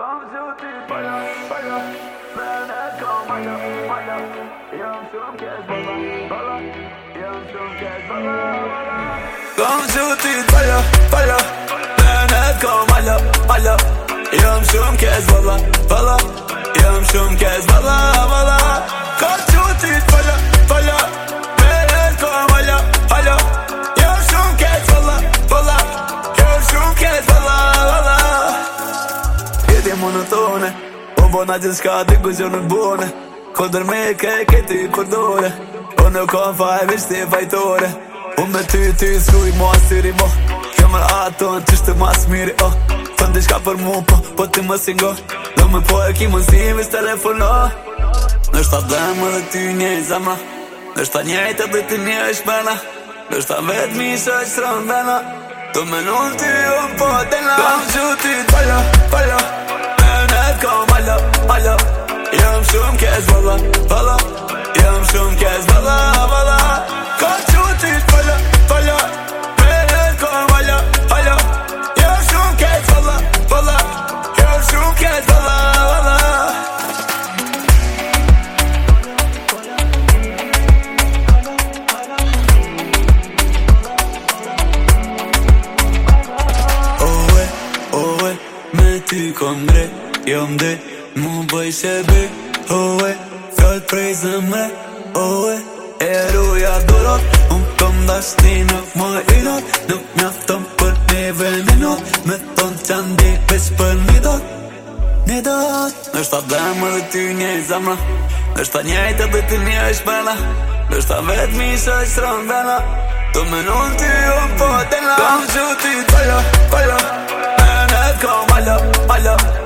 Kom që ti pala, pala Menet kom ala, ala Jam shumë kesh bala, bala Jam shumë kesh bala, bala Kom që ti pala, pala Menet kom ala, ala Jam shumë kesh bala, bala Jam shumë kesh bala, bala Kom që ti pala, pala Menet kom ala, ala Jam shumë kesh bala, bala Jam shumë kesh bala, bala Jeti monotone Po bona gjithë shka ti ku që nuk bone Kodër me këti përdore Po nuk kam faj veç ti fajtore Po me ty s'ruj mo asiri mo Kemër aton qështë mas miri oh Thën di shka për mu po ti më singo Do me po e ki më nsimis telefono Nështë ta dhemë dhe ty një zemra Nështë ta njejtë edhe ty një shpena Nështë ta vetë mi shë qëtërën vena Do me nun ty unë po t'ena Kam që ty t'palla, palla Menet kom ala, ala Jam shumë kesh balla, balla Jam shumë kesh balla, balla Kam që ty t'palla, palla Menet kom ala, ala Jam shumë kesh balla, balla Jam shumë kesh balla, balla Ty kom gre, jom dhe Mu bëj shebe, oe Fjallë prej zemre, oe E ruja dorot Unë kom dashti nuk më inot Nuk mjafton për neve minut Me ton qandi veç për një dot Një dot Nështë ta dhemë dhe ty një zemra Nështë ta njejtë edhe ty një shpena Nështë ta vetë mi shë qëtërën vena Do menon ty unë po t'ena Kam që ty t'palla, palla Menet kom ala, ala